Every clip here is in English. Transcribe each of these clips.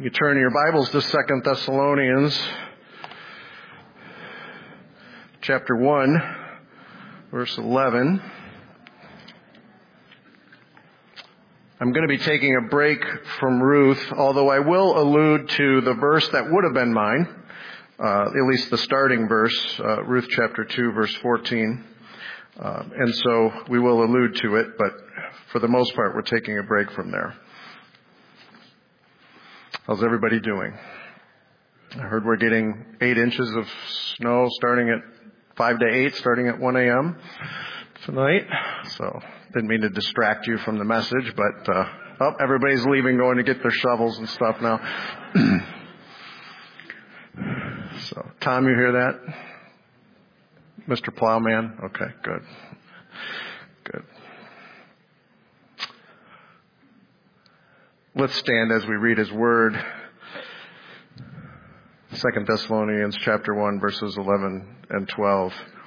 You turn your Bibles to 2 Thessalonians chapter 1, verse 11. I'm going to be taking a break from Ruth, although I will allude to the verse that would have been mine, at least the starting verse, Ruth chapter 2, verse 14. And so we will allude to it, but for the most part, we're taking a break from there. How's everybody doing? I heard we're getting 8 inches of snow starting at 5 to 8, starting at 1 a.m. tonight. So didn't mean to distract you from the message, but everybody's leaving, going to get their shovels and stuff now. So, Tom, you hear that? Mr. Plowman? Okay, good. Good. Let's stand as we read His Word. 2 Thessalonians chapter 1, verses 11 and 12.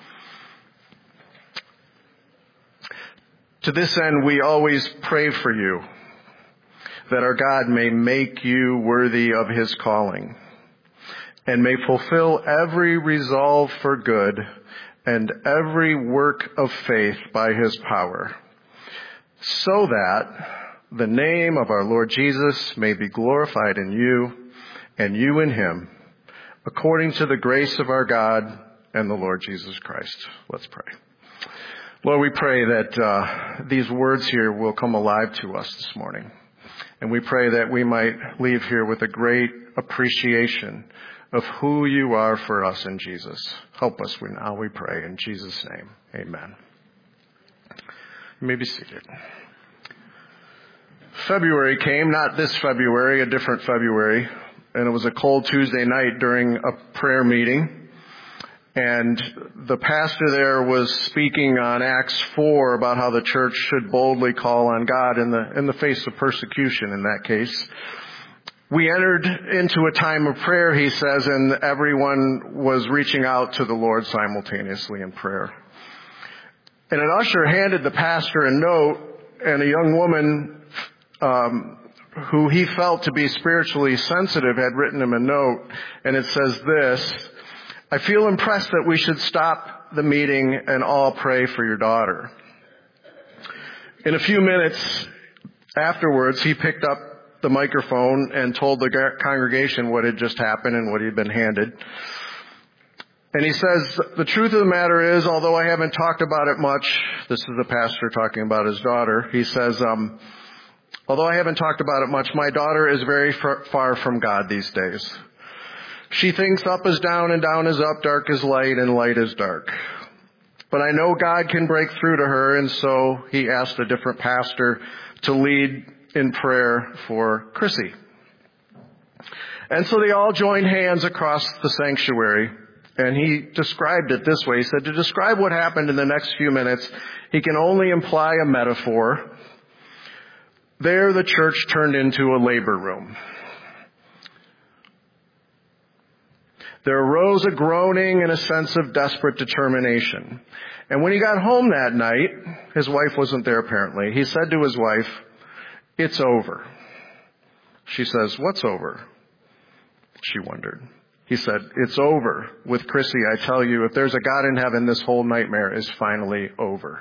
To this end, we always pray for you, that our God may make you worthy of His calling, and may fulfill every resolve for good and every work of faith by His power, so that the name of our Lord Jesus may be glorified in you and you in Him, according to the grace of our God and the Lord Jesus Christ. Let's pray. Lord, we pray that these words here will come alive to us this morning. And we pray that we might leave here with a great appreciation of who you are for us in Jesus. Help us now, we pray, in Jesus' name. Amen. You may be seated. February came, not this February, a different February, and it was a cold Tuesday night during a prayer meeting. And the pastor there was speaking on Acts 4 about how the church should boldly call on God in the face of persecution in that case. We entered into a time of prayer, he says, and everyone was reaching out to the Lord simultaneously in prayer. And an usher handed the pastor a note, and a young woman who he felt to be spiritually sensitive had written him a note, and it says this: I feel impressed that we should stop the meeting and all pray for your daughter. In a few minutes afterwards, he picked up the microphone and told the congregation what had just happened and what he'd been handed. And he says, the truth of the matter is, although I haven't talked about it much, this is the pastor talking about his daughter, he says, although I haven't talked about it much, my daughter is very far from God these days. She thinks up is down and down is up, dark is light and light is dark. But I know God can break through to her, and so he asked a different pastor to lead in prayer for Chrissy. And so they all joined hands across the sanctuary, and he described it this way. He said, to describe what happened in the next few minutes, he can only imply a metaphor. There the church turned into a labor room. There arose a groaning and a sense of desperate determination. And when he got home that night, his wife wasn't there apparently, he said to his wife, it's over. She says, what's over? She wondered. He said, it's over. With Chrissy, I tell you, if there's a God in heaven, this whole nightmare is finally over.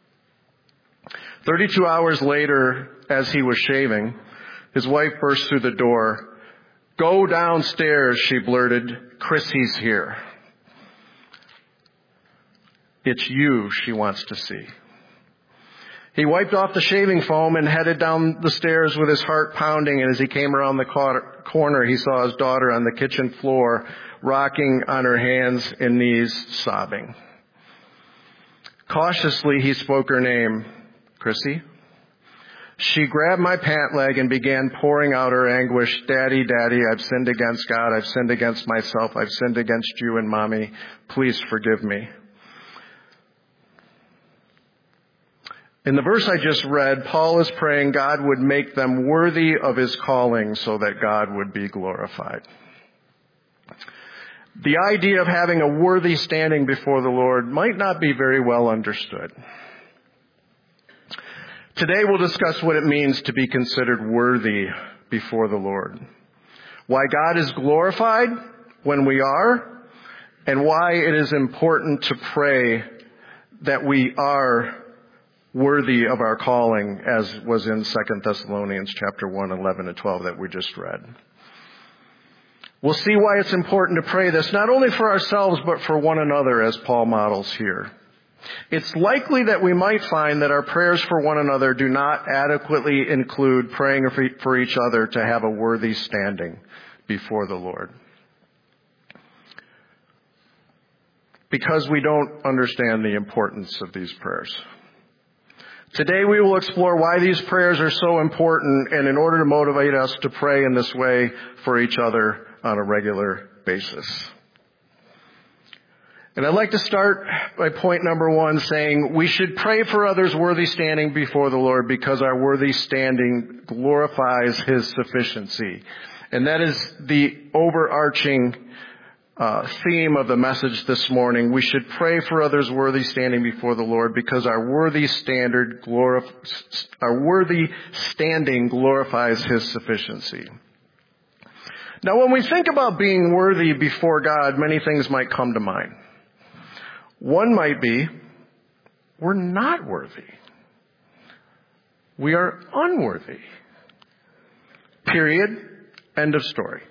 32 hours later, as he was shaving, his wife burst through the door. Go downstairs, she blurted. Chrissy's here. It's you she wants to see. He wiped off the shaving foam and headed down the stairs with his heart pounding, and as he came around the corner, he saw his daughter on the kitchen floor, rocking on her hands and knees, sobbing. Cautiously, he spoke her name, Chrissy. She grabbed my pant leg and began pouring out her anguish. Daddy, Daddy, I've sinned against God. I've sinned against myself. I've sinned against you and Mommy. Please forgive me. In the verse I just read, Paul is praying God would make them worthy of his calling so that God would be glorified. The idea of having a worthy standing before the Lord might not be very well understood. Today we'll discuss what it means to be considered worthy before the Lord. why God is glorified when we are, and why it is important to pray that we are worthy of our calling, as was in 2 Thessalonians chapter 1, 11 and 12 that we just read. We'll see why it's important to pray this, not only for ourselves, but for one another, as Paul models here. It's likely that we might find that our prayers for one another do not adequately include praying for each other to have a worthy standing before the Lord, because we don't understand the importance of these prayers. Today we will explore why these prayers are so important, and in order to motivate us to pray in this way for each other on a regular basis. And I'd like to start by point number 1, saying we should pray for others' worthy standing before the Lord because our worthy standing glorifies His sufficiency. And that is the overarching theme of the message this morning. We should pray for others' worthy standing before the Lord because our worthy standing glorifies His sufficiency. Now, when we think about being worthy before God, many things might come to mind. One might be, we're not worthy. We are unworthy. Period. End of story.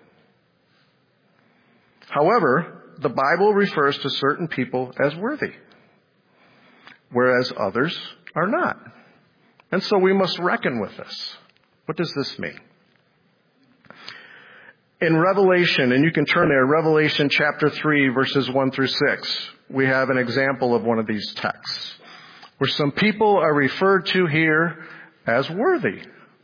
However, the Bible refers to certain people as worthy, whereas others are not. And so we must reckon with this. What does this mean? In Revelation, and you can turn there, Revelation chapter 3, verses 1 through 6, we have an example of one of these texts, where some people are referred to here as worthy.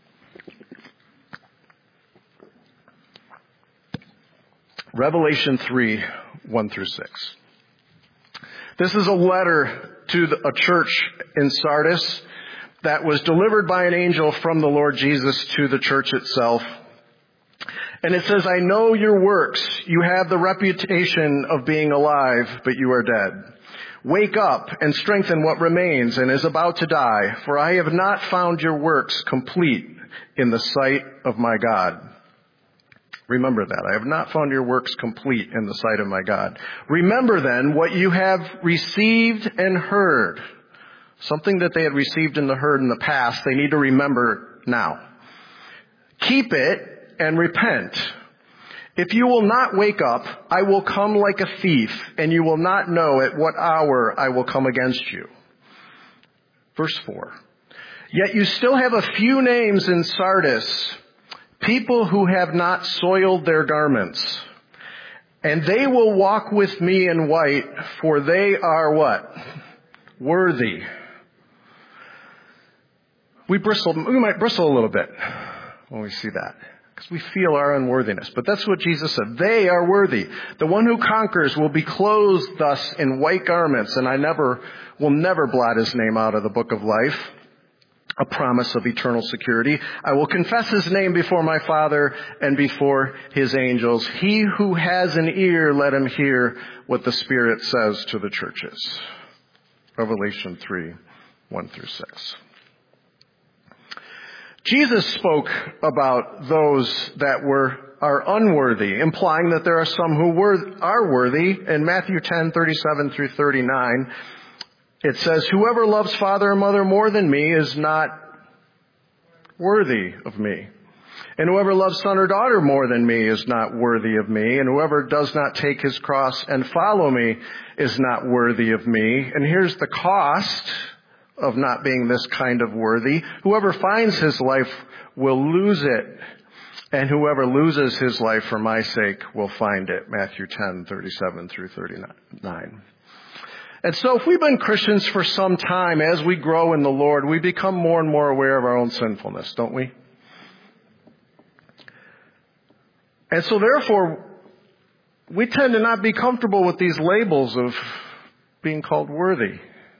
Revelation 3, 1 through 6. This is a letter to a church in Sardis that was delivered by an angel from the Lord Jesus to the church itself. And it says, I know your works. You have the reputation of being alive, but you are dead. Wake up and strengthen what remains and is about to die, for I have not found your works complete in the sight of my God. Remember that. I have not found your works complete in the sight of my God. Remember then what you have received and heard. Something that they had received and heard in the past, they need to remember now. Keep it and repent. If you will not wake up, I will come like a thief, and you will not know at what hour I will come against you. Verse 4. Yet you still have a few names in Sardis, people who have not soiled their garments. And they will walk with me in white, for they are what? Worthy. We might bristle a little bit when we see that, because we feel our unworthiness. But that's what Jesus said. They are worthy. The one who conquers will be clothed thus in white garments, and I will never blot his name out of the book of life, a promise of eternal security. I will confess his name before my Father and before his angels. He who has an ear, let him hear what the Spirit says to the churches. Revelation 3, 1 through 6. Jesus spoke about those that are unworthy, implying that there are some who are worthy. In Matthew 10, 37 through 39, it says, whoever loves father or mother more than me is not worthy of me. And whoever loves son or daughter more than me is not worthy of me. And whoever does not take his cross and follow me is not worthy of me. And here's the cost of not being this kind of worthy. Whoever finds his life will lose it, and whoever loses his life for my sake will find it. Matthew 10, 37 through 39. And so if we've been Christians for some time, as we grow in the Lord, we become more and more aware of our own sinfulness, don't we? And so therefore, we tend to not be comfortable with these labels of being called worthy,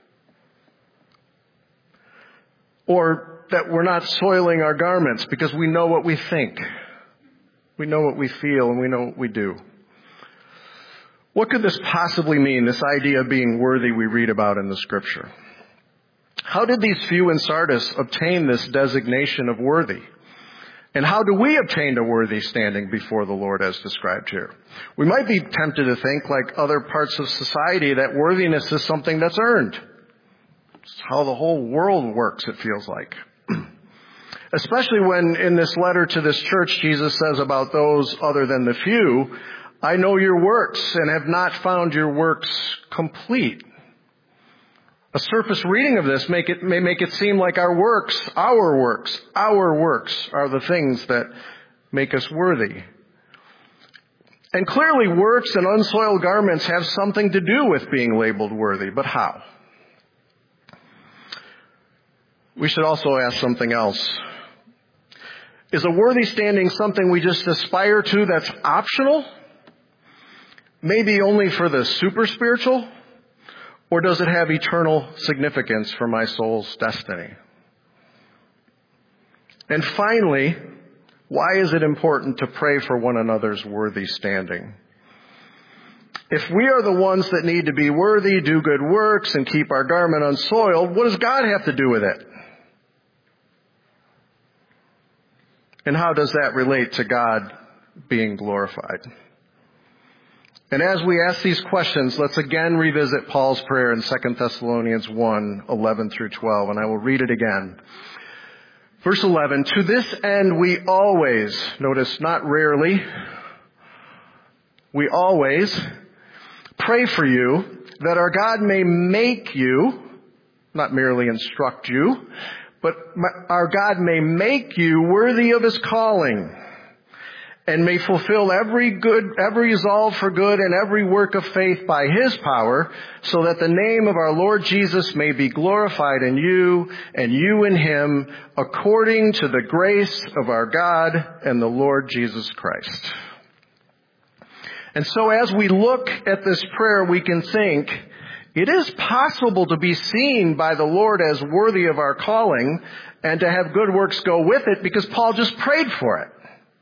or that we're not soiling our garments, because we know what we think. We know what we feel, and we know what we do. What could this possibly mean, this idea of being worthy we read about in the Scripture? How did these few in Sardis obtain this designation of worthy? And how do we obtain a worthy standing before the Lord as described here? We might be tempted to think, like other parts of society, that worthiness is something that's earned. It's how the whole world works, it feels like. Especially when in this letter to this church, Jesus says about those other than the few, I know your works and have not found your works complete. A surface reading of this may make it seem like our works are the things that make us worthy. And clearly works and unsoiled garments have something to do with being labeled worthy, but how? We should also ask something else. Is a worthy standing something we just aspire to that's optional? Maybe only for the super spiritual? Or does it have eternal significance for my soul's destiny? And finally, why is it important to pray for one another's worthy standing? If we are the ones that need to be worthy, do good works, and keep our garment unsoiled, what does God have to do with it? And how does that relate to God being glorified? And as we ask these questions, let's again revisit Paul's prayer in 2 Thessalonians 1:11 through 12, and I will read it again. Verse 11, to this end we always, notice not rarely, we always pray for you that our God may make you, not merely instruct you, but our God may make you worthy of his calling, and may fulfill every resolve for good and every work of faith by his power, so that the name of our Lord Jesus may be glorified in you and you in him, according to the grace of our God and the Lord Jesus Christ. And so as we look at this prayer, we can think, it is possible to be seen by the Lord as worthy of our calling and to have good works go with it, because Paul just prayed for it.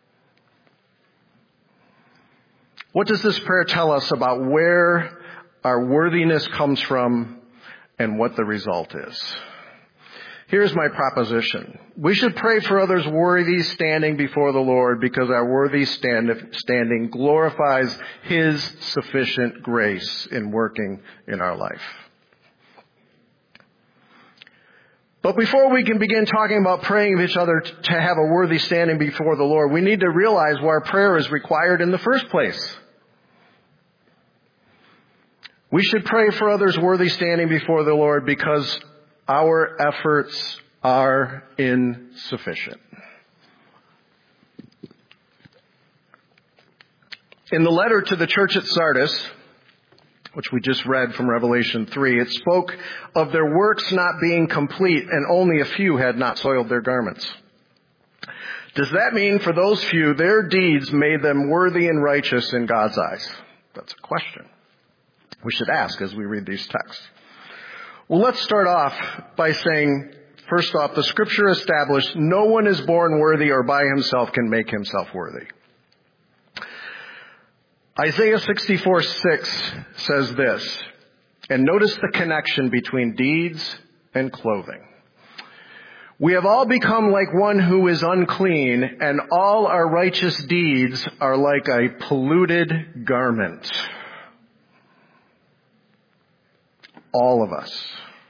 What does this prayer tell us about where our worthiness comes from and what the result is? Here's my proposition. We should pray for others' worthy standing before the Lord, because our worthy standing glorifies his sufficient grace in working in our life. But before we can begin talking about praying of each other to have a worthy standing before the Lord, we need to realize why prayer is required in the first place. We should pray for others' worthy standing before the Lord because our efforts are insufficient. In the letter to the church at Sardis, which we just read from Revelation 3, it spoke of their works not being complete, and only a few had not soiled their garments. Does that mean for those few, their deeds made them worthy and righteous in God's eyes? That's a question we should ask as we read these texts. Well, let's start off by saying, first off, the scripture established no one is born worthy or by himself can make himself worthy. Isaiah 64:6 says this, and notice the connection between deeds and clothing. We have all become like one who is unclean, and all our righteous deeds are like a polluted garment. All of us.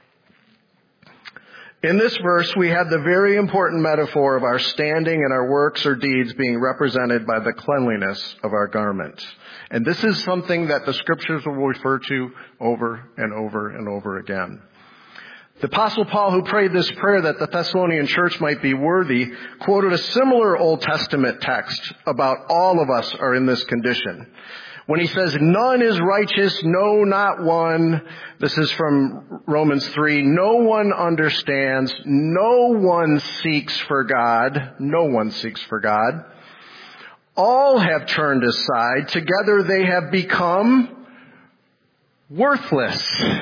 In this verse, we have the very important metaphor of our standing and our works or deeds being represented by the cleanliness of our garment. And this is something that the scriptures will refer to over and over and over again. The Apostle Paul, who prayed this prayer that the Thessalonian church might be worthy, quoted a similar Old Testament text about all of us are in this condition. When he says, none is righteous, no, not one. This is from Romans 3. No one understands. No one seeks for God. No one seeks for God. All have turned aside. Together they have become worthless.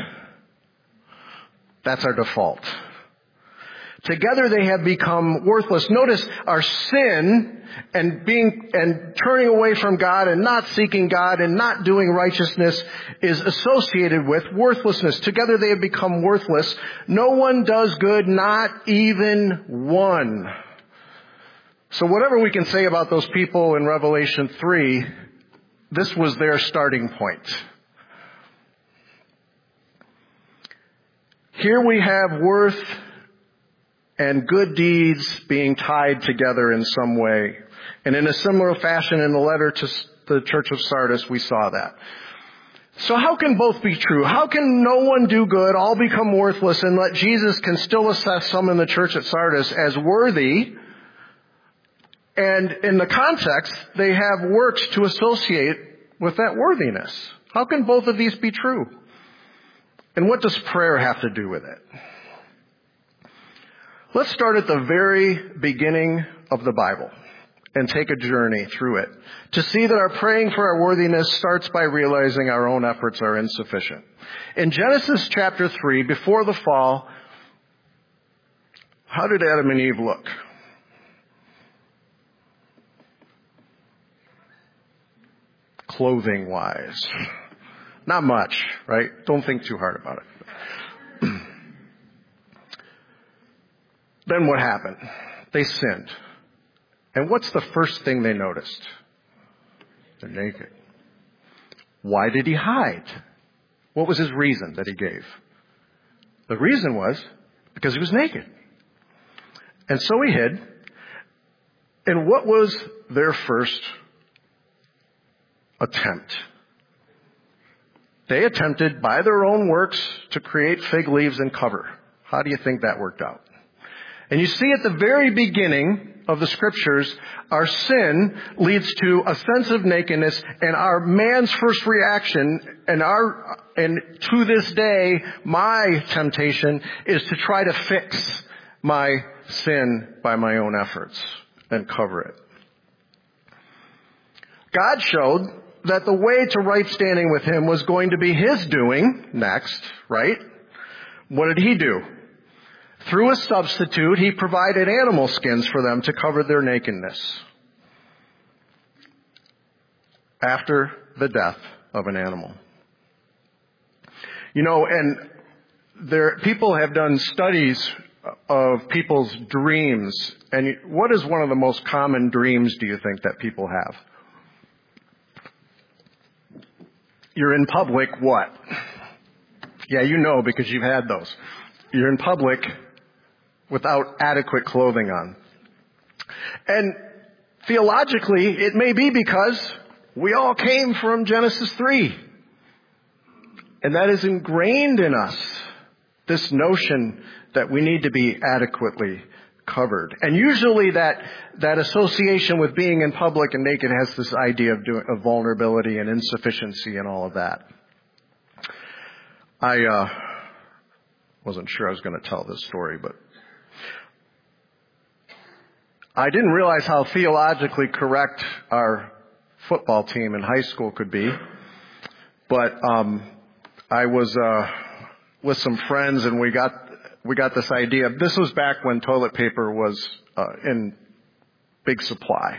That's our default. Together they have become worthless. Notice our sin and turning away from God and not seeking God and not doing righteousness is associated with worthlessness. Together they have become worthless. No one does good, not even one. So whatever we can say about those people in Revelation 3, this was their starting point. Here we have worth and good deeds being tied together in some way. And in a similar fashion in the letter to the church of Sardis, we saw that. So how can both be true? How can no one do good, all become worthless, and let Jesus can still assess some in the church at Sardis as worthy? And in the context, they have works to associate with that worthiness. How can both of these be true? And what does prayer have to do with it? Let's start at the very beginning of the Bible and take a journey through it to see that our praying for our worthiness starts by realizing our own efforts are insufficient. In Genesis chapter 3, before the fall, how did Adam and Eve look? Clothing-wise. Not much, right? Don't think too hard about it. Then what happened? They sinned. And what's the first thing they noticed? They're naked. Why did he hide? What was his reason that he gave? The reason was because he was naked. And so he hid. And what was their first attempt? They attempted by their own works to create fig leaves and cover. How do you think that worked out? And you see at the very beginning of the scriptures, our sin leads to a sense of nakedness, and our man's first reaction, and to this day, my temptation is to try to fix my sin by my own efforts and cover it. God showed that the way to right standing with him was going to be his doing next, right? What did he do? Through a substitute, he provided animal skins for them to cover their nakedness after the death of an animal. You know, and people have done studies of people's dreams. And what is one of the most common dreams, do you think, that people have? You're in public, what? Yeah, you know, because you've had those. You're in public without adequate clothing on. And theologically, it may be because we all came from Genesis 3. And that is ingrained in us, this notion that we need to be adequately covered. And usually that association with being in public and naked has this idea of vulnerability and insufficiency and all of that. I wasn't sure I was going to tell this story, but I didn't realize how theologically correct our football team in high school could be. But I was with some friends, and we got this idea. This was back when toilet paper was in big supply.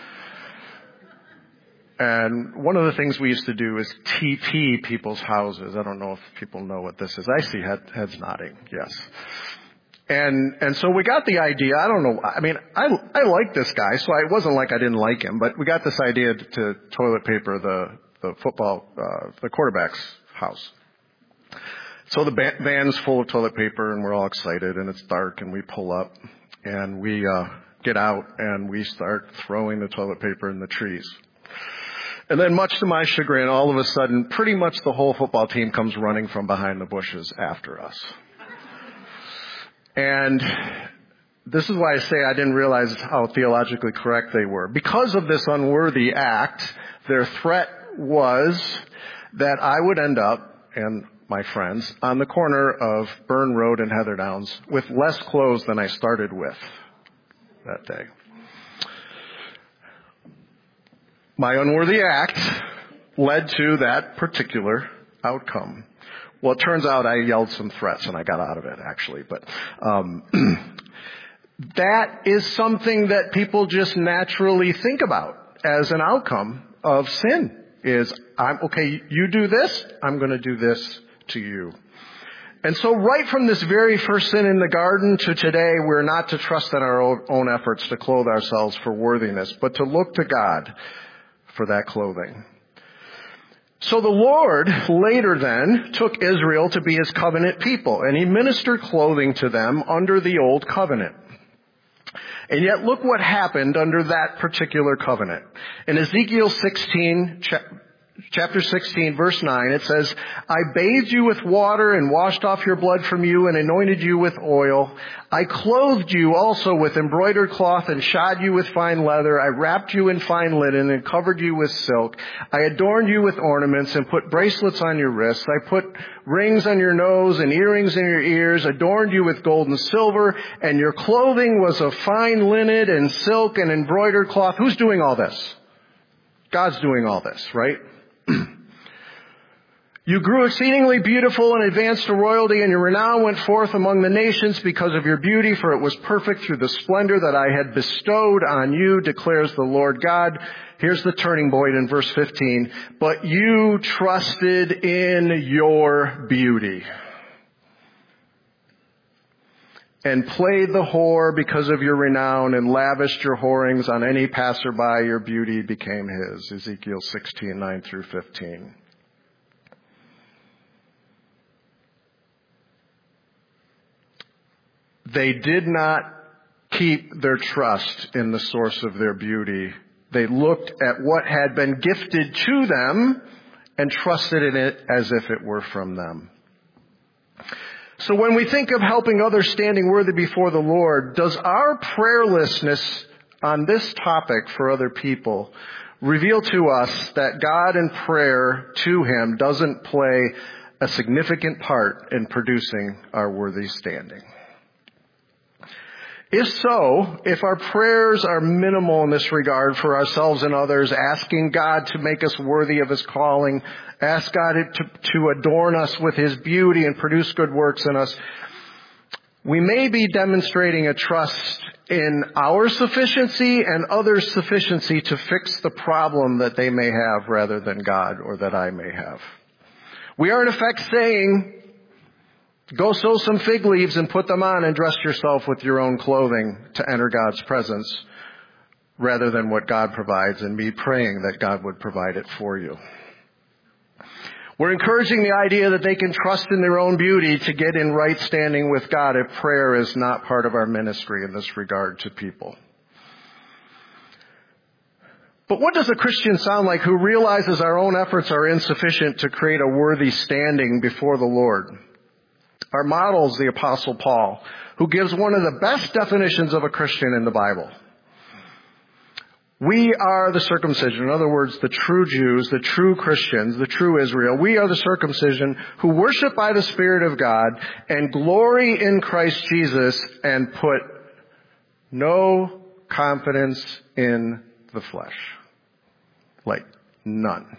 And one of the things we used to do is TP people's houses. I don't know if people know what this is. I see heads nodding. Yes. And so we got the idea. I don't know. I mean, I like this guy, so it wasn't like I didn't like him. But we got this idea to toilet paper the football, the quarterback's house. So the van's full of toilet paper, and we're all excited, and it's dark, and we pull up, and we get out, and we start throwing the toilet paper in the trees. And then, much to my chagrin, all of a sudden, pretty much the whole football team comes running from behind the bushes after us. And this is why I say I didn't realize how theologically correct they were. Because of this unworthy act, their threat was that I would end up, and my friends, on the corner of Burn Road and Heather Downs with less clothes than I started with that day. My unworthy act led to that particular outcome. Well, it turns out I yelled some threats and I got out of it, actually. But that is something that people just naturally think about as an outcome of sin. Is, okay, you do this, I'm going to do this to you. And so right from this very first sin in the garden to today, we're not to trust in our own efforts to clothe ourselves for worthiness, but to look to God for that clothing. So the Lord later then took Israel to be his covenant people, and he ministered clothing to them under the old covenant. And yet look what happened under that particular covenant. In Ezekiel 16, chapter 16, verse 9, it says, I bathed you with water and washed off your blood from you and anointed you with oil. I clothed you also with embroidered cloth and shod you with fine leather. I wrapped you in fine linen and covered you with silk. I adorned you with ornaments and put bracelets on your wrists. I put rings on your nose and earrings in your ears, adorned you with gold and silver, and your clothing was of fine linen and silk and embroidered cloth. Who's doing all this? God's doing all this, right? You grew exceedingly beautiful and advanced to royalty, and your renown went forth among the nations because of your beauty, for it was perfect through the splendor that I had bestowed on you, declares the Lord God. Here's the turning point in verse 15. But you trusted in your beauty and played the whore because of your renown and lavished your whorings on any passerby. Your beauty became his. Ezekiel 16, 9 through 15. They did not keep their trust in the source of their beauty. They looked at what had been gifted to them and trusted in it as if it were from them. So when we think of helping others standing worthy before the Lord, does our prayerlessness on this topic for other people reveal to us that God in prayer to him doesn't play a significant part in producing our worthy standing? If so, if our prayers are minimal in this regard for ourselves and others, asking God to make us worthy of his calling, ask God to adorn us with his beauty and produce good works in us, we may be demonstrating a trust in our sufficiency and others' sufficiency to fix the problem that they may have rather than God or that I may have. We are in effect saying, go sow some fig leaves and put them on and dress yourself with your own clothing to enter God's presence, rather than what God provides, and me praying that God would provide it for you. We're encouraging the idea that they can trust in their own beauty to get in right standing with God if prayer is not part of our ministry in this regard to people. But what does a Christian sound like who realizes our own efforts are insufficient to create a worthy standing before the Lord? Our model is the Apostle Paul, who gives one of the best definitions of a Christian in the Bible. We are the circumcision. In other words, the true Jews, the true Christians, the true Israel. We are the circumcision who worship by the Spirit of God and glory in Christ Jesus and put no confidence in the flesh. Like none.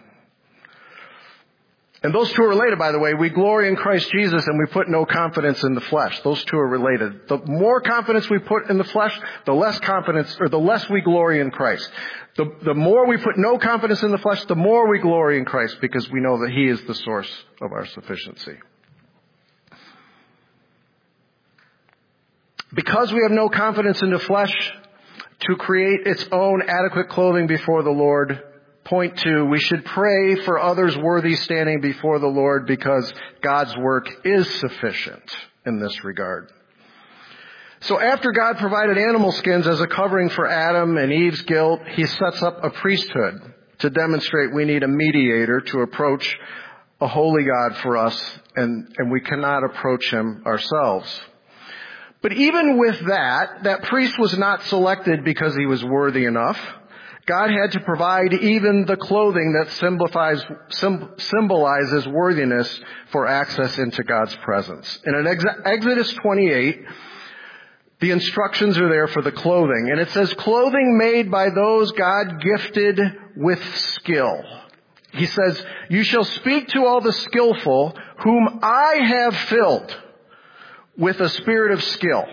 And those two are related, by the way. We glory in Christ Jesus and we put no confidence in the flesh. Those two are related. The more confidence we put in the flesh, the less confidence, or the less we glory in Christ. The more we put no confidence in the flesh, the more we glory in Christ, because we know that he is the source of our sufficiency. Because we have no confidence in the flesh to create its own adequate clothing before the Lord, point 2, we should pray for others worthy standing before the Lord because God's work is sufficient in this regard. So after God provided animal skins as a covering for Adam and Eve's guilt, he sets up a priesthood to demonstrate we need a mediator to approach a holy God for us, and we cannot approach him ourselves. But even with that priest was not selected because he was worthy enough. God had to provide even the clothing that symbolizes worthiness for access into God's presence. And in Exodus 28, the instructions are there for the clothing. And it says, clothing made by those God gifted with skill. He says, you shall speak to all the skillful whom I have filled with a spirit of skill,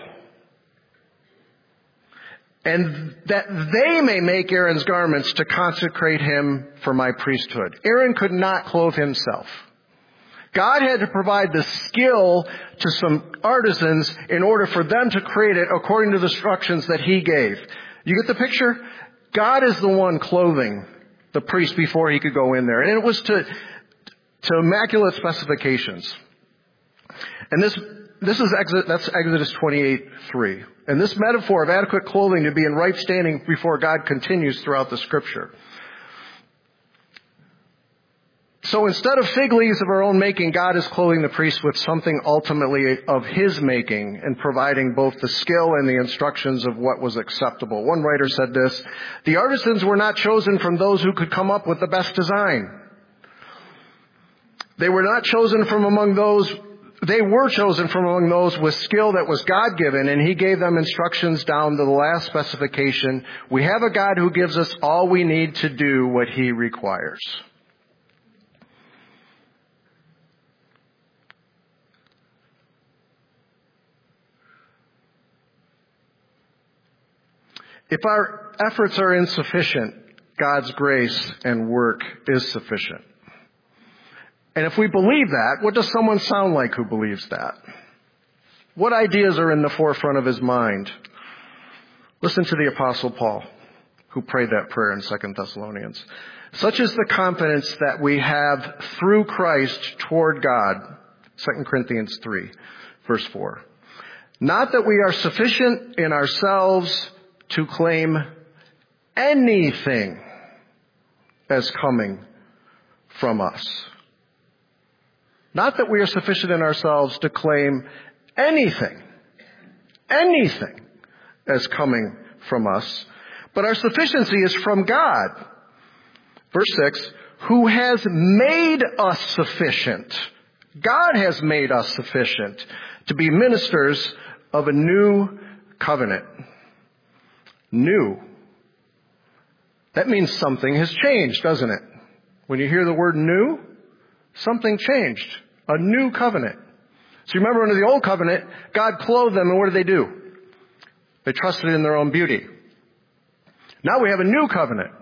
and that they may make Aaron's garments to consecrate him for my priesthood. Aaron could not clothe himself. God had to provide the skill to some artisans in order for them to create it according to the instructions that he gave. You get the picture? God is the one clothing the priest before he could go in there. And it was to immaculate specifications. And that's Exodus 28:3. And this metaphor of adequate clothing to be in right standing before God continues throughout the scripture. So instead of fig leaves of our own making, God is clothing the priest with something ultimately of his making and providing both the skill and the instructions of what was acceptable. One writer said this, the artisans were not chosen from those who could come up with the best design. They were chosen from among those with skill that was God-given, and he gave them instructions down to the last specification. We have a God who gives us all we need to do what he requires. If our efforts are insufficient, God's grace and work is sufficient. And if we believe that, what does someone sound like who believes that? What ideas are in the forefront of his mind? Listen to the Apostle Paul, who prayed that prayer in 2 Thessalonians. Such is the confidence that we have through Christ toward God. 2 Corinthians 3, verse 4. Not that we are sufficient in ourselves to claim anything as coming from us. Not that we are sufficient in ourselves to claim anything as coming from us, but our sufficiency is from God. Verse 6, who has made us sufficient. God has made us sufficient to be ministers of a new covenant. New. That means something has changed, doesn't it? When you hear the word new, something changed. A new covenant. So you remember under the old covenant, God clothed them, and what did they do? They trusted in their own beauty. Now we have a new covenant.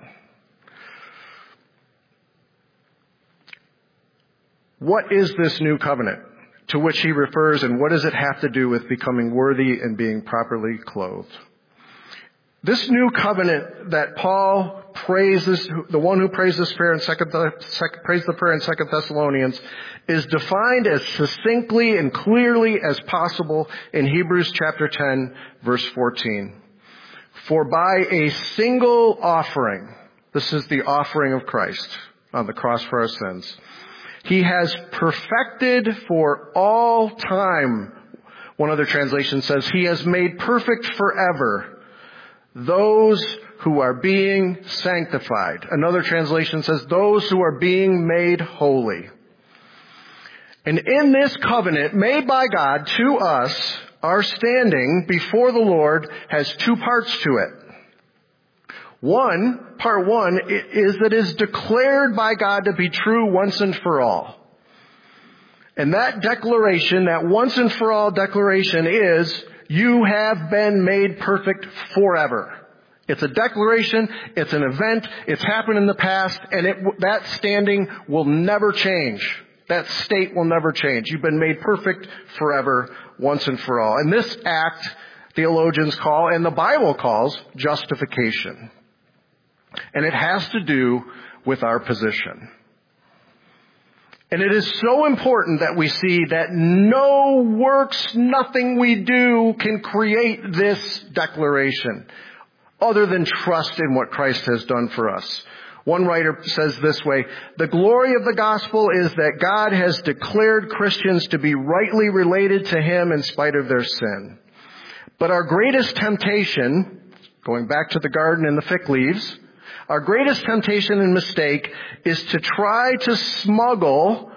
What is this new covenant to which he refers, and what does it have to do with becoming worthy and being properly clothed? This new covenant that Paul praises, the one who prays this prayer in prays the prayer in 2 Thessalonians, is defined as succinctly and clearly as possible in Hebrews chapter 10, verse 14. For by a single offering, this is the offering of Christ on the cross for our sins, he has perfected for all time. One other translation says, he has made perfect forever those who are being sanctified. Another translation says, those who are being made holy. And in this covenant made by God to us, our standing before the Lord has two parts to it. Part one, is that it is declared by God to be true once and for all. And that declaration, that once and for all declaration is, you have been made perfect forever. It's a declaration, it's an event, it's happened in the past, and that standing will never change. That state will never change. You've been made perfect forever, once and for all. And this act, theologians call, and the Bible calls, justification. And it has to do with our position. And it is so important that we see that no works, nothing we do can create this declaration other than trust in what Christ has done for us. One writer says this way, the glory of the gospel is that God has declared Christians to be rightly related to him in spite of their sin. But our greatest temptation, going back to the garden and the fig leaves, our greatest temptation and mistake is to try to smuggle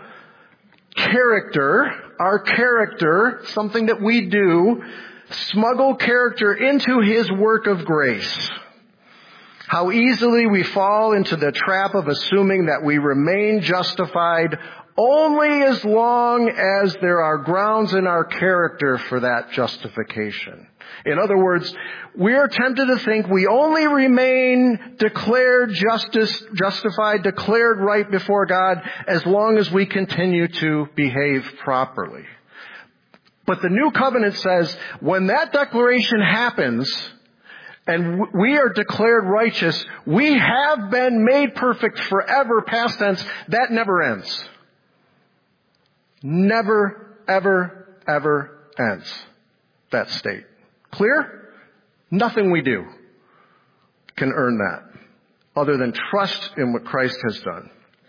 our character, something that we do, smuggle character into his work of grace. How easily we fall into the trap of assuming that we remain justified only as long as there are grounds in our character for that justification. In other words, we are tempted to think we only remain declared justified, declared right before God as long as we continue to behave properly. But the new covenant says when that declaration happens and we are declared righteous, we have been made perfect forever, past tense. That never ends. Never, ever, ever ends. That state. Clear? Nothing we do can earn that other than trust in what Christ has done.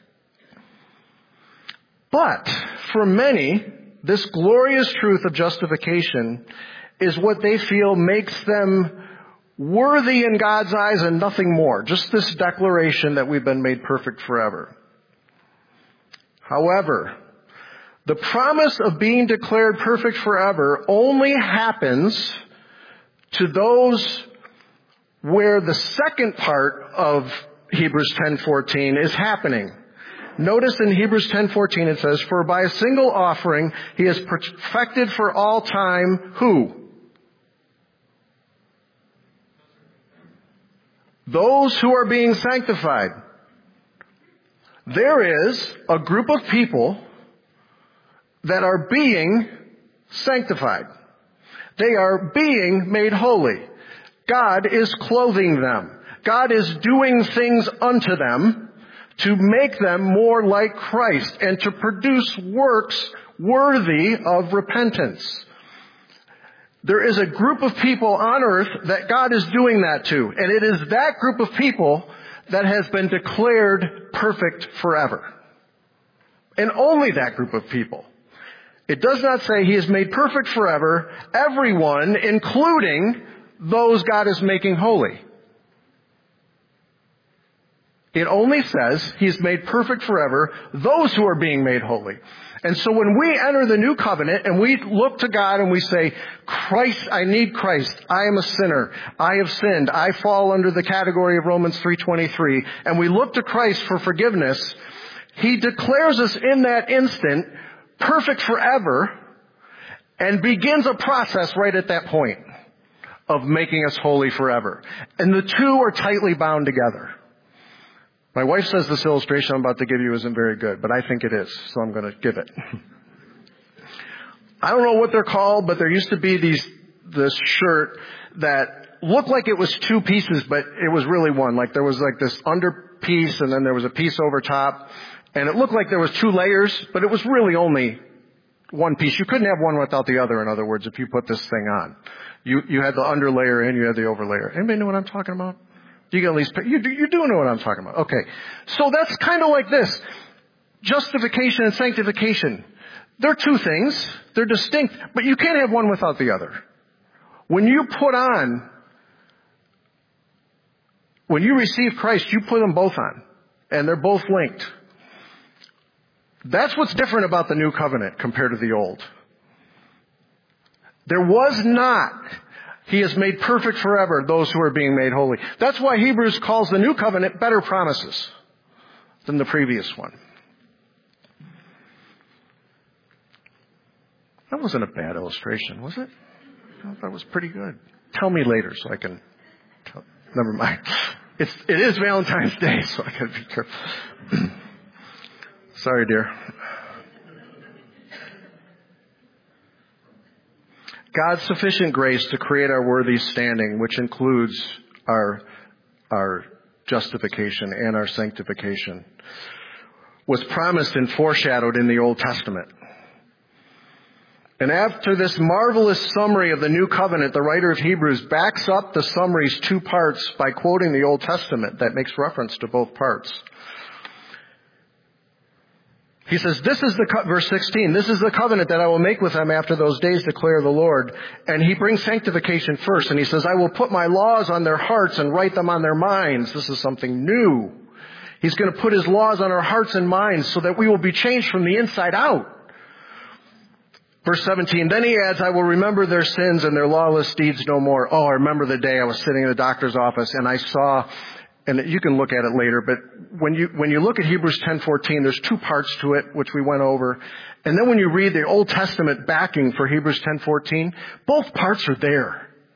But for many, this glorious truth of justification is what they feel makes them worthy in God's eyes and nothing more. Just this declaration that we've been made perfect forever. However, the promise of being declared perfect forever only happens to those where the second part of Hebrews 10:14 is happening. Notice in Hebrews 10:14 it says, "For by a single offering he has perfected for all time," who? Those who are being sanctified. There is a group of people that are being sanctified. They are being made holy. God is clothing them. God is doing things unto them to make them more like Christ and to produce works worthy of repentance. There is a group of people on earth that God is doing that to, and it is that group of people that has been declared perfect forever. And only that group of people. It does not say he is made perfect forever, everyone, including those God is making holy. It only says he's made perfect forever, those who are being made holy. And so when we enter the new covenant and we look to God and we say, Christ, I need Christ. I am a sinner. I have sinned. I fall under the category of Romans 3:23. And we look to Christ for forgiveness. He declares us in that instant perfect forever and begins a process right at that point of making us holy forever. And the two are tightly bound together. My wife says this illustration I'm about to give you isn't very good, but I think it is, so I'm going to give it. I don't know what they're called, but there used to be this shirt that looked like it was two pieces, but it was really one. Like there was like this under piece and then there was a piece over top. And it looked like there was two layers, but it was really only one piece. You couldn't have one without the other, in other words, if you put this thing on. You had the under layer and you had the over layer. Anybody know what I'm talking about? You can at least, you do know what I'm talking about. Okay. So that's kind of like this. Justification and sanctification. They're two things. They're distinct, but you can't have one without the other. When you receive Christ, you put them both on. And they're both linked. That's what's different about the new covenant compared to the old. There was not, he has made perfect forever those who are being made holy. That's why Hebrews calls the new covenant better promises than the previous one. That wasn't a bad illustration, was it? I thought it was pretty good. Tell me later so I can tell. Never mind. It is Valentine's Day, so I gotta be careful. Sorry, dear. God's sufficient grace to create our worthy standing, which includes our justification and our sanctification, was promised and foreshadowed in the Old Testament. And after this marvelous summary of the new covenant, the writer of Hebrews backs up the summary's two parts by quoting the Old Testament that makes reference to both parts. He says, verse 16, this is the covenant that I will make with them after those days, declare the Lord. And he brings sanctification first. And he says, I will put my laws on their hearts and write them on their minds. This is something new. He's going to put his laws on our hearts and minds so that we will be changed from the inside out. Verse 17, then he adds, I will remember their sins and their lawless deeds no more. Oh, I remember the day I was sitting in the doctor's office and I saw, and you can look at it later, but when you look at Hebrews 10:14, there's two parts to it, which we went over. And then when you read the Old Testament backing for Hebrews 10:14, both parts are there.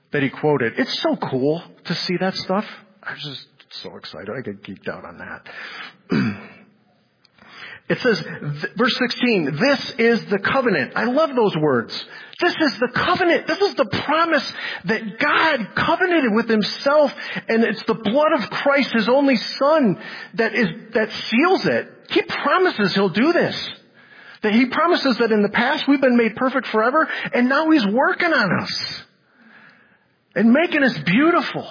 that he quoted. It's so cool to see that stuff. I was just so excited. I get geeked out on that. It says, verse 16, this is the covenant. I love those words. This is the covenant. This is the promise that God covenanted with himself, and it's the blood of Christ, his only Son, that seals it. He promises he'll do this. That he promises that in the past we've been made perfect forever, and now he's working on us and making us beautiful.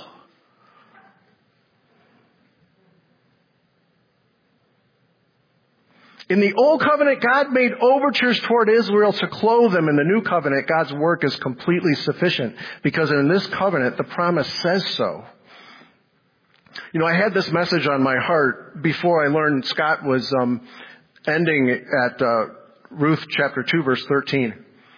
In the old covenant, God made overtures toward Israel to clothe them. In the new covenant, God's work is completely sufficient because in this covenant, the promise says so. You know, I had this message on my heart before I learned Scott was ending at Ruth chapter 2, verse 13.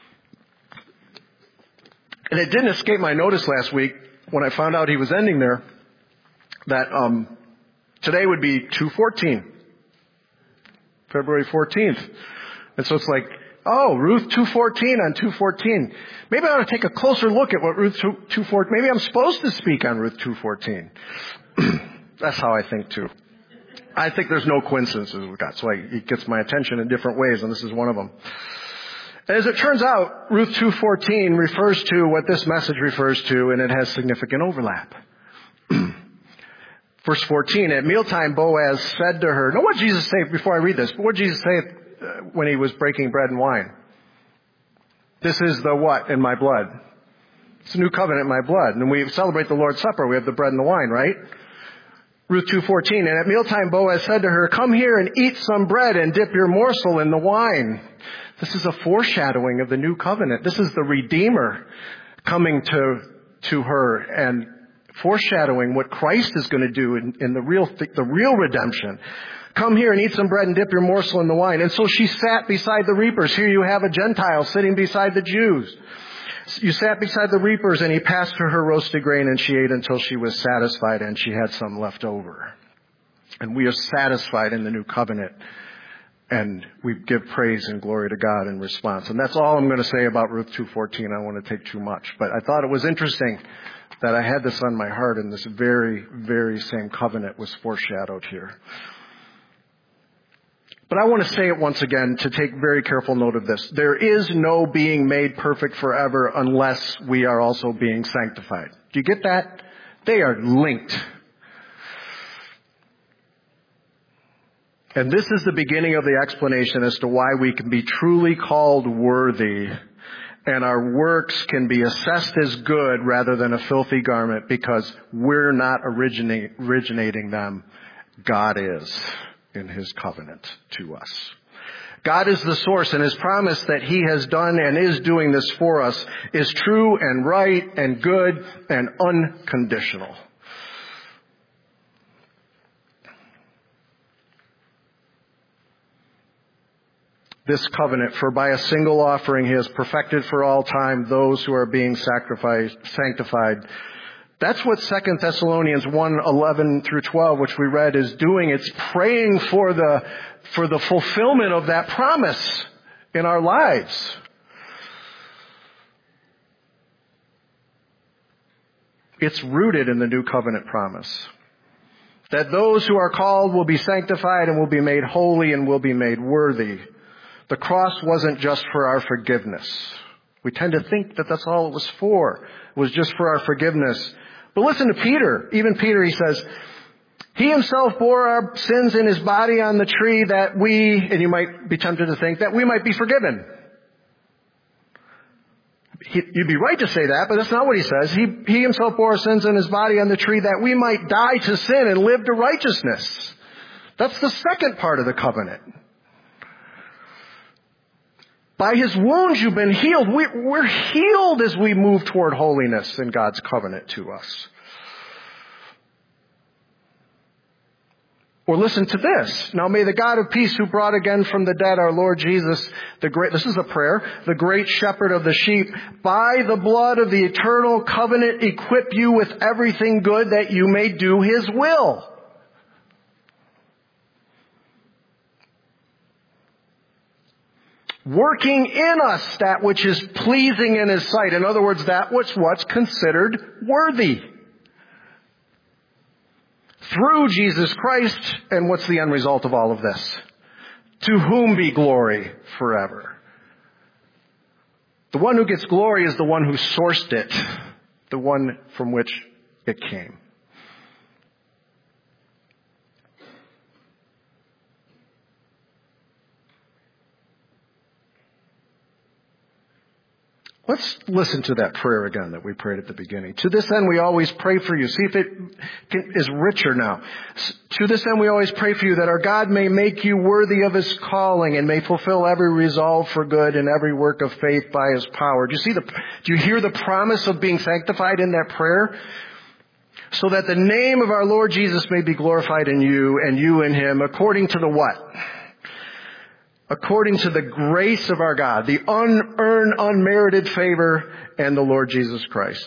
And it didn't escape my notice last week when I found out he was ending there that today would be 2:14. February 14th. And so it's like, oh, Ruth 2:14 on 2:14. Maybe I ought to take a closer look at what Ruth 2:14, maybe I'm supposed to speak on Ruth 2:14. That's how I think too. I think there's no coincidences with God. So it gets my attention in different ways, and this is one of them. As it turns out, Ruth 2:14 refers to what this message refers to, and it has significant overlap. Verse 14, at mealtime, Boaz said to her, know what Jesus said before I read this, but what did Jesus say when he was breaking bread and wine? This is the what in my blood? It's a new covenant in my blood. And we celebrate the Lord's Supper. We have the bread and the wine, right? Ruth 2:14, and at mealtime, Boaz said to her, come here and eat some bread and dip your morsel in the wine. This is a foreshadowing of the new covenant. This is the Redeemer coming to her and foreshadowing what Christ is going to do in the real redemption. Come here and eat some bread and dip your morsel in the wine. And so she sat beside the reapers. Here you have a Gentile sitting beside the Jews. You sat beside the reapers, and he passed her roasted grain, and she ate until she was satisfied, and she had some left over. And we are satisfied in the new covenant, and we give praise and glory to God in response. And that's all I'm going to say about Ruth 2:14. I don't want to take too much, but I thought it was interesting that I had this on my heart, and this very, very same covenant was foreshadowed here. But I want to say it once again to take very careful note of this. There is no being made perfect forever unless we are also being sanctified. Do you get that? They are linked. And this is the beginning of the explanation as to why we can be truly called worthy, and our works can be assessed as good rather than a filthy garment, because we're not originating them. God is in his covenant to us. God is the source, and his promise that he has done and is doing this for us is true and right and good and unconditional. This covenant, for by a single offering he has perfected for all time those who are being sanctified. That's what 2 Thessalonians 1:11 through 12, which we read, is doing. It's praying for the fulfillment of that promise in our lives. It's rooted in the new covenant promise that those who are called will be sanctified and will be made holy and will be made worthy. The cross wasn't just for our forgiveness. We tend to think that that's all it was for. It was just for our forgiveness. But listen to Peter. Even Peter, he says, he himself bore our sins in his body on the tree that we, and you might be tempted to think, that we might be forgiven. You'd be right to say that, but that's not what he says. He himself bore our sins in his body on the tree that we might die to sin and live to righteousness. That's the second part of the covenant. By his wounds you've been healed. We're healed as we move toward holiness in God's covenant to us. Or listen to this. Now may the God of peace, who brought again from the dead our Lord Jesus, this is a prayer, the great shepherd of the sheep, by the blood of the eternal covenant equip you with everything good that you may do his will. working in us that which is pleasing in His sight. In other words, that which what's considered worthy. Through Jesus Christ, and what's the end result of all of this? To whom be glory forever. The one who gets glory is the one who sourced it, the one from which it came. Let's listen to that prayer again that we prayed at the beginning. To this end we always pray for you. See if it is richer now. To this end we always pray for you, that our God may make you worthy of His calling and may fulfill every resolve for good and every work of faith by His power. Do you hear the promise of being sanctified in that prayer? So that the name of our Lord Jesus may be glorified in you and you in Him, according to the what? According to the grace of our God, the unearned, unmerited favor, and the Lord Jesus Christ.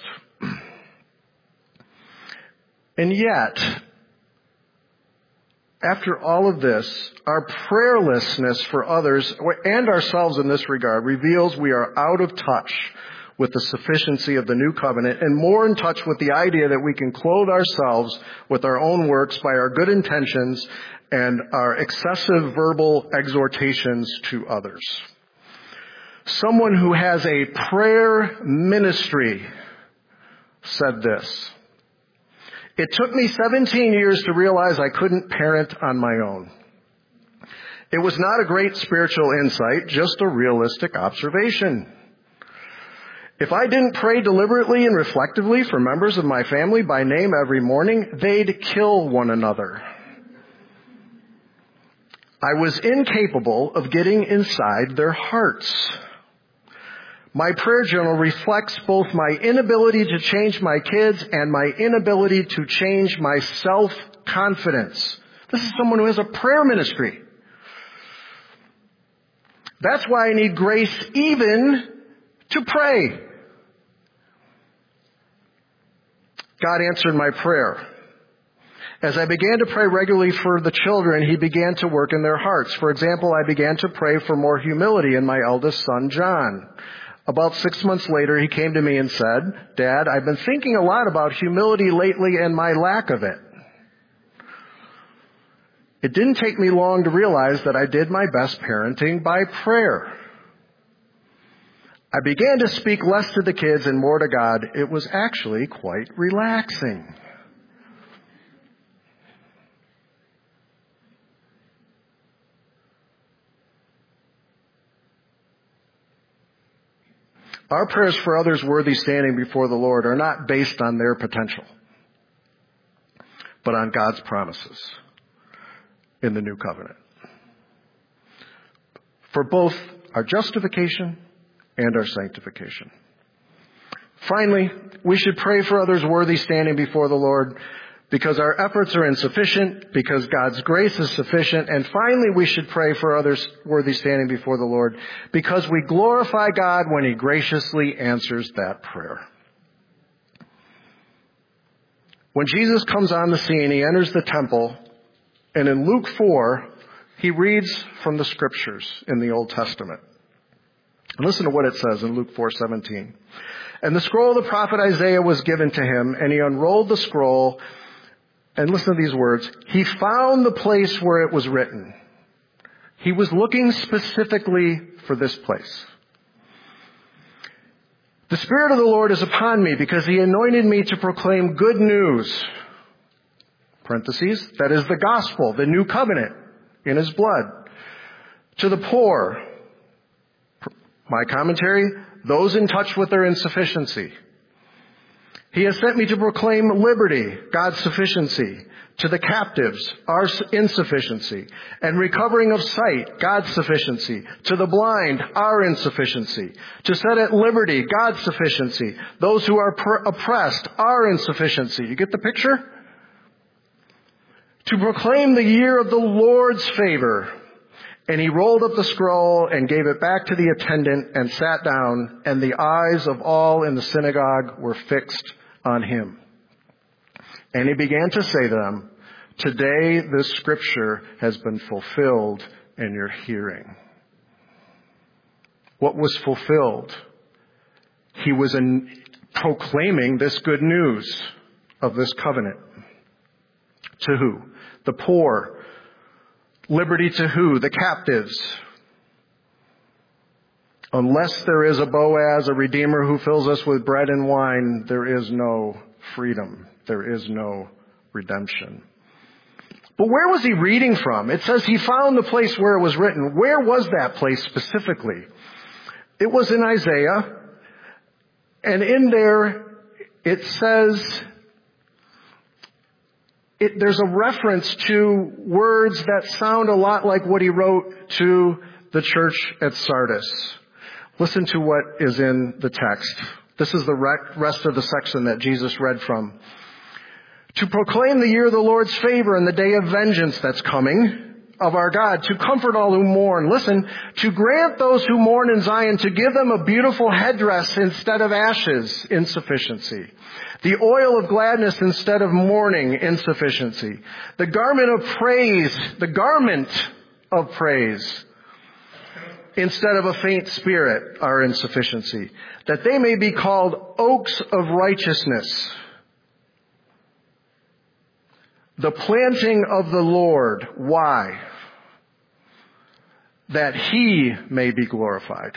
And yet, after all of this, our prayerlessness for others and ourselves in this regard reveals we are out of touch with the sufficiency of the new covenant and more in touch with the idea that we can clothe ourselves with our own works by our good intentions and our excessive verbal exhortations to others. Someone who has a prayer ministry said this: "It took me 17 years to realize I couldn't parent on my own. It was not a great spiritual insight, just a realistic observation. If I didn't pray deliberately and reflectively for members of my family by name every morning, they'd kill one another. I was incapable of getting inside their hearts. My prayer journal reflects both my inability to change my kids and my inability to change my self-confidence." This is someone who has a prayer ministry. "That's why I need grace even to pray." God answered my prayer. As I began to pray regularly for the children, He began to work in their hearts. For example, I began to pray for more humility in my eldest son, John. About 6 months later, he came to me and said, "Dad, I've been thinking a lot about humility lately and my lack of it." It didn't take me long to realize that I did my best parenting by prayer. I began to speak less to the kids and more to God. It was actually quite relaxing. Our prayers for others worthy standing before the Lord are not based on their potential, but on God's promises in the new covenant, for both our justification and our sanctification. Finally, we should pray for others worthy standing before the Lord because our efforts are insufficient, because God's grace is sufficient. And finally, we should pray for others worthy standing before the Lord because we glorify God when He graciously answers that prayer. When Jesus comes on the scene, He enters the temple, and in Luke 4, He reads from the Scriptures in the Old Testament. And listen to what it says in Luke 4:17. "And the scroll of the prophet Isaiah was given to Him, and He unrolled the scroll." And listen to these words. "He found the place where it was written." He was looking specifically for this place. "The Spirit of the Lord is upon me because He anointed me to proclaim good news." Parentheses, that is the gospel, the new covenant in His blood. "To the poor." My commentary, those in touch with their insufficiency. "He has sent me to proclaim liberty," God's sufficiency, "to the captives," our insufficiency, "and recovering of sight," God's sufficiency, "to the blind," our insufficiency, "to set at liberty," God's sufficiency, "those who are oppressed," our insufficiency. You get the picture? "To proclaim the year of the Lord's favor." And He rolled up the scroll and gave it back to the attendant and sat down, and the eyes of all in the synagogue were fixed on Him. And He began to say to them, "Today this scripture has been fulfilled in your hearing." what was fulfilled. He was proclaiming this good news of this covenant. To who? The poor. Liberty to who? The captives. Unless there is a Boaz, a Redeemer who fills us with bread and wine, there is no freedom. There is no redemption. But where was he reading from? It says he found the place where it was written. Where was that place specifically? It was in Isaiah. And in there, it says, there's a reference to words that sound a lot like what he wrote to the church at Sardis. Listen to what is in the text. This is the rest of the section that Jesus read from. To proclaim the year of the Lord's favor and the day of vengeance that's coming of our God, to comfort all who mourn. Listen, to grant those who mourn in Zion, to give them a beautiful headdress instead of ashes, insufficiency. The oil of gladness instead of mourning, insufficiency. The garment of praise instead of a faint spirit, our insufficiency. That they may be called oaks of righteousness. The planting of the Lord. Why? That He may be glorified.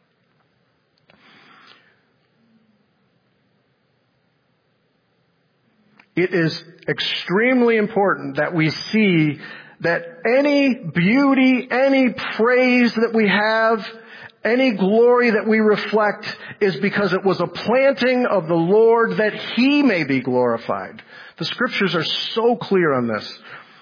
It is extremely important that we see that any beauty, any praise that we have, any glory that we reflect is because it was a planting of the Lord that He may be glorified. The scriptures are so clear on this.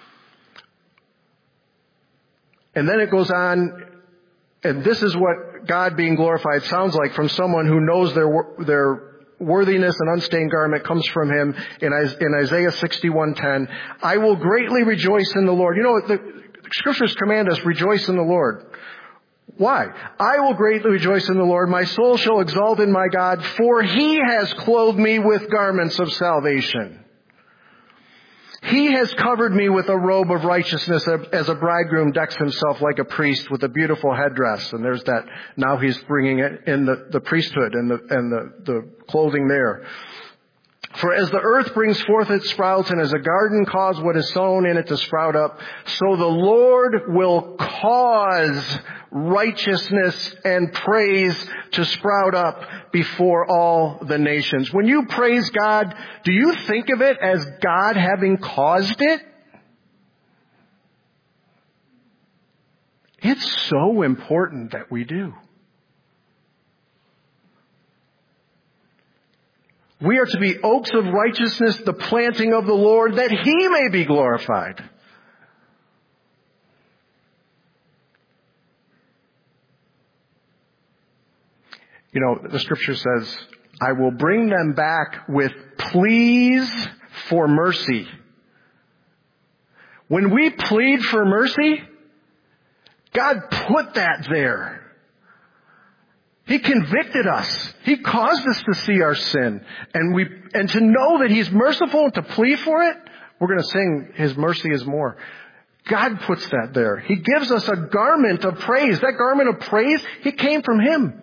And then it goes on, and this is what God being glorified sounds like from someone who knows their worthiness and unstained garment comes from Him in Isaiah 61:10. I will greatly rejoice in the Lord. You know, the scriptures command us, rejoice in the Lord. Why? I will greatly rejoice in the Lord. My soul shall exalt in my God, for He has clothed me with garments of salvation. He has covered me with a robe of righteousness as a bridegroom decks himself like a priest with a beautiful headdress. And there's that, now he's bringing it in the priesthood and the clothing there. For as the earth brings forth its sprouts, and as a garden causes what is sown in it to sprout up, so the Lord will cause righteousness and praise to sprout up before all the nations. When you praise God, do you think of it as God having caused it? It's so important that we do. We are to be oaks of righteousness, the planting of the Lord, that He may be glorified. You know, the scripture says, I will bring them back with pleas for mercy. When we plead for mercy, God put that there. He convicted us. He caused us to see our sin. And to know that He's merciful and to plead for it, we're going to sing His mercy is more. God puts that there. He gives us a garment of praise. That garment of praise, it came from Him.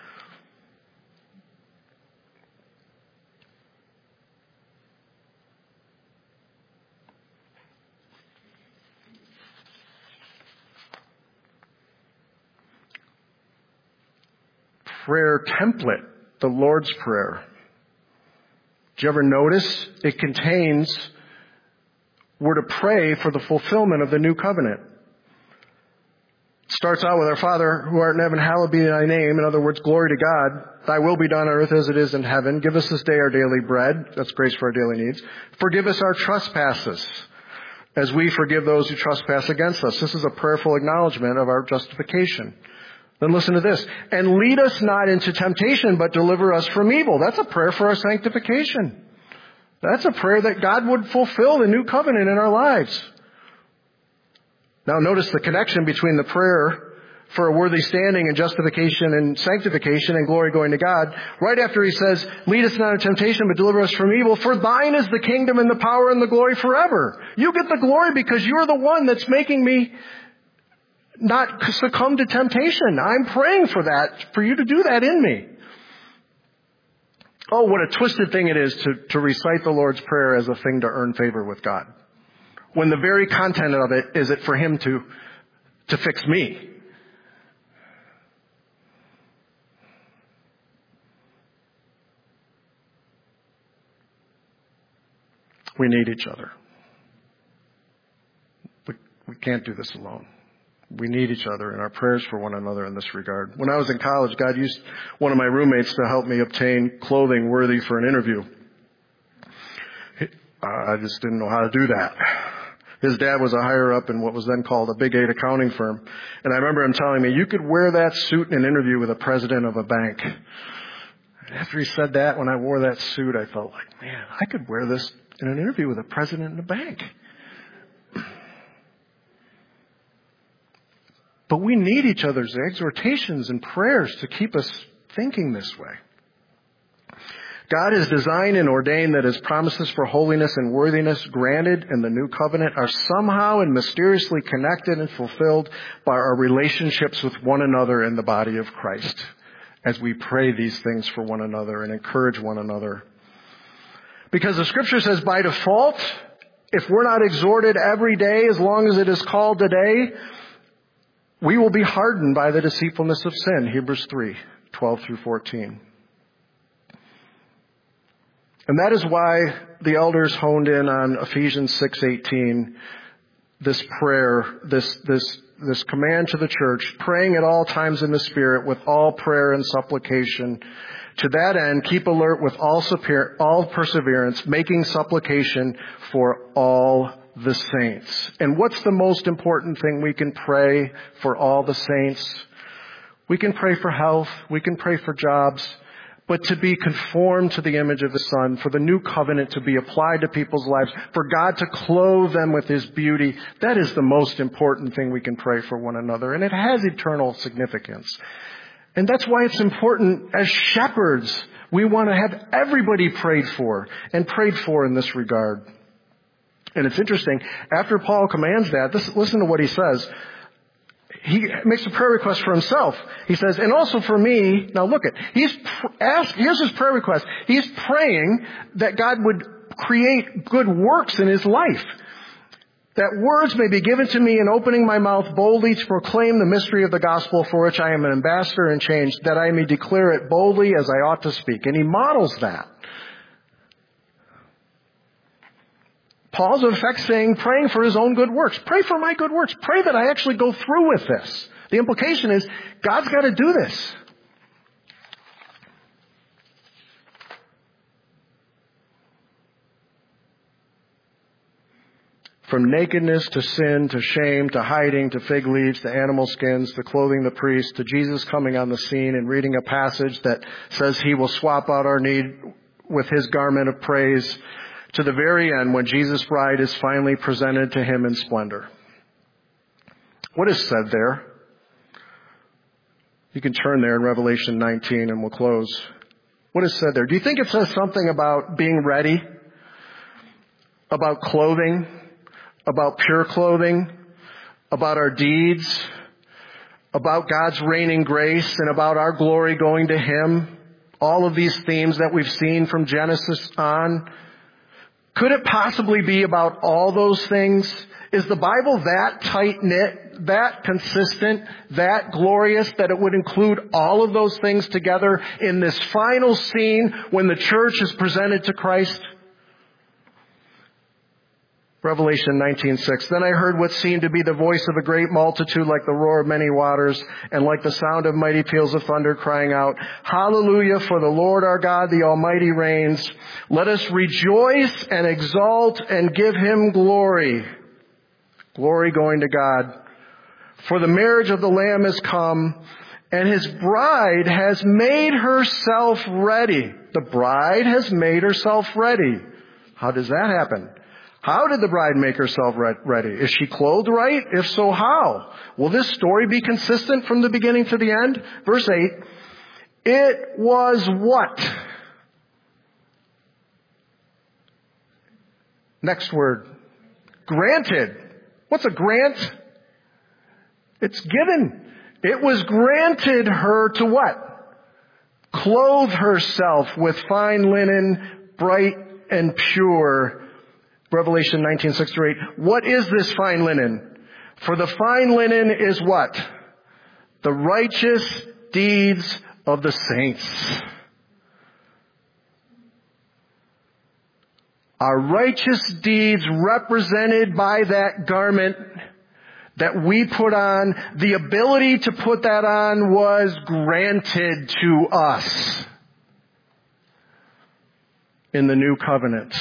Prayer template, the Lord's Prayer. Did you ever notice it contains, we're to pray for the fulfillment of the new covenant. It starts out with our Father who art in heaven, hallowed be thy name. In other words, glory to God. Thy will be done on earth as it is in heaven. Give us this day our daily bread. That's grace for our daily needs. Forgive us our trespasses as we forgive those who trespass against us. This is a prayerful acknowledgement of our justification. Then listen to this. And lead us not into temptation, but deliver us from evil. That's a prayer for our sanctification. That's a prayer that God would fulfill the new covenant in our lives. Now notice the connection between the prayer for a worthy standing and justification and sanctification and glory going to God. Right after he says, lead us not into temptation, but deliver us from evil. For thine is the kingdom and the power and the glory forever. You get the glory because you're the one that's making me not succumb to temptation. I'm praying for that, for you to do that in me. Oh, what a twisted thing it is to recite the Lord's Prayer as a thing to earn favor with God, when the very content of it is it for Him to fix me. We need each other. We can't do this alone. We need each other and our prayers for one another in this regard. When I was in college, God used one of my roommates to help me obtain clothing worthy for an interview. I just didn't know how to do that. His dad was a higher up in what was then called a Big 8 accounting firm. And I remember him telling me, you could wear that suit in an interview with a president of a bank. And after he said that, when I wore that suit, I felt like, man, I could wear this in an interview with a president in a bank. But we need each other's exhortations and prayers to keep us thinking this way. God has designed and ordained that His promises for holiness and worthiness granted in the new covenant are somehow and mysteriously connected and fulfilled by our relationships with one another in the body of Christ, as we pray these things for one another and encourage one another. Because the Scripture says by default, if we're not exhorted every day as long as it is called today, we will be hardened by the deceitfulness of sin. Hebrews 3:12-14. And that is why the elders honed in on Ephesians 6:18, this prayer, this command to the church, praying at all times in the Spirit with all prayer and supplication. To that end, keep alert with all perseverance, making supplication for all the saints. And what's the most important thing we can pray for all the saints? We can pray for health. We can pray for jobs. But to be conformed to the image of the Son, for the new covenant to be applied to people's lives, for God to clothe them with His beauty, that is the most important thing we can pray for one another. And it has eternal significance. And that's why it's important as shepherds. We want to have everybody prayed for and prayed for in this regard. And it's interesting, after Paul commands that, listen to what he says. He makes a prayer request for himself. He says, and also for me, now look at, here's his prayer request. He's praying that God would create good works in his life. That words may be given to me in opening my mouth boldly to proclaim the mystery of the gospel for which I am an ambassador in chains, that I may declare it boldly as I ought to speak. And he models that. Paul's in effect saying, praying for his own good works. Pray for my good works. Pray that I actually go through with this. The implication is, God's got to do this. From nakedness to sin, to shame, to hiding, to fig leaves, to animal skins, to clothing the priest, to Jesus coming on the scene and reading a passage that says He will swap out our need with His garment of praise, to the very end when Jesus' bride is finally presented to Him in splendor. What is said there? You can turn there in Revelation 19 and we'll close. What is said there? Do you think it says something about being ready? About clothing? About pure clothing? About our deeds? About God's reigning grace and about our glory going to Him? All of these themes that we've seen from Genesis on. Could it possibly be about all those things? Is the Bible that tight-knit, that consistent, that glorious that it would include all of those things together in this final scene when the church is presented to Christ? Revelation 19:6. Then I heard what seemed to be the voice of a great multitude like the roar of many waters and like the sound of mighty peals of thunder crying out, Hallelujah, for the Lord our God, the Almighty reigns. Let us rejoice and exult and give Him glory. Glory going to God. For the marriage of the Lamb is come and His bride has made herself ready. The bride has made herself ready. How does that happen? How did the bride make herself ready? Is she clothed right? If so, how? Will this story be consistent from the beginning to the end? Verse 8. It was what? Next word. Granted. What's a grant? It's given. It was granted her to what? Clothe herself with fine linen, bright and pure. Revelation 19:6-8. What is this fine linen? For the fine linen is what? The righteous deeds of the saints. Our righteous deeds represented by that garment that we put on, the ability to put that on was granted to us in the new covenant.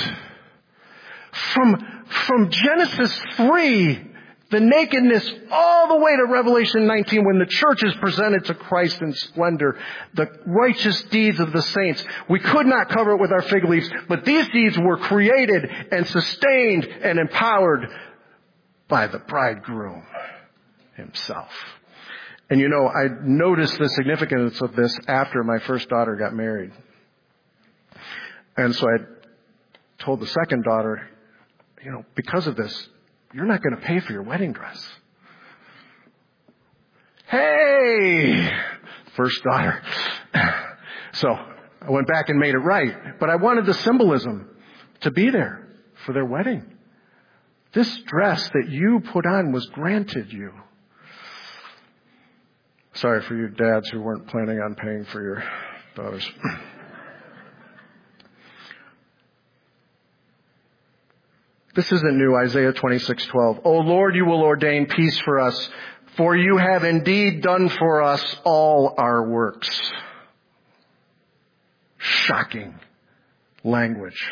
From Genesis 3, the nakedness, all the way to Revelation 19, when the church is presented to Christ in splendor, the righteous deeds of the saints. We could not cover it with our fig leaves, but these deeds were created and sustained and empowered by the bridegroom himself. And I noticed the significance of this after my first daughter got married. And so I told the second daughter, because of this, you're not going to pay for your wedding dress. Hey! First daughter. So I went back and made it right. But I wanted the symbolism to be there for their wedding. This dress that you put on was granted you. Sorry for you dads who weren't planning on paying for your daughters. This isn't new, Isaiah 26:12. O Lord, you will ordain peace for us, for you have indeed done for us all our works. Shocking language.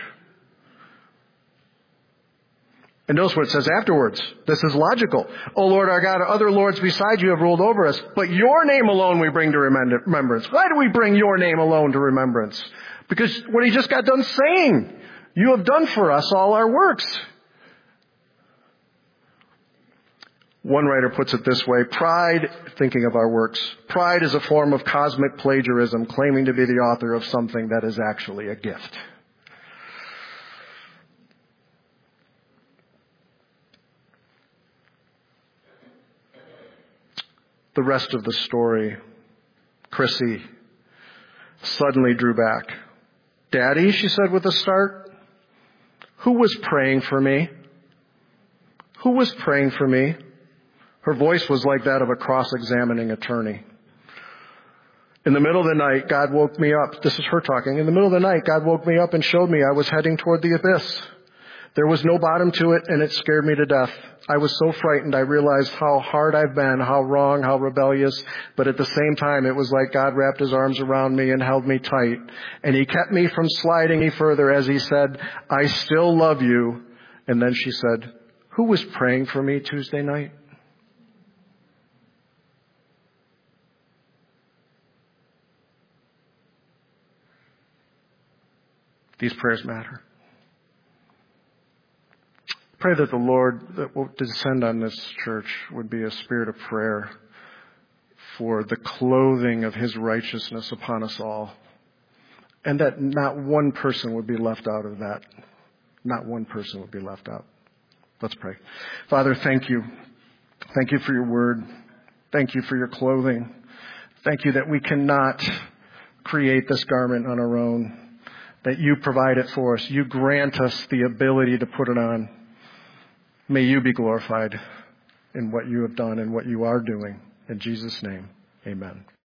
And notice what it says afterwards. This is logical. O Lord our God, other lords beside you have ruled over us, but your name alone we bring to remembrance. Why do we bring your name alone to remembrance? Because what he just got done saying, you have done for us all our works. One writer puts it this way, pride, thinking of our works, pride is a form of cosmic plagiarism, claiming to be the author of something that is actually a gift. The rest of the story, Chrissy suddenly drew back. Daddy, she said with a start, who was praying for me? Who was praying for me? Her voice was like that of a cross-examining attorney. In the middle of the night, God woke me up. This is her talking. In the middle of the night, God woke me up and showed me I was heading toward the abyss. There was no bottom to it, and it scared me to death. I was so frightened, I realized how hard I've been, how wrong, how rebellious. But at the same time, it was like God wrapped his arms around me and held me tight. And he kept me from sliding any further as he said, I still love you. And then she said, who was praying for me Tuesday night? These prayers matter. Pray that the Lord that will descend on this church would be a spirit of prayer for the clothing of his righteousness upon us all. And that not one person would be left out of that. Not one person would be left out. Let's pray. Father, thank you. Thank you for your word. Thank you for your clothing. Thank you that we cannot create this garment on our own. That you provide it for us. You grant us the ability to put it on. May you be glorified in what you have done and what you are doing. In Jesus' name, amen.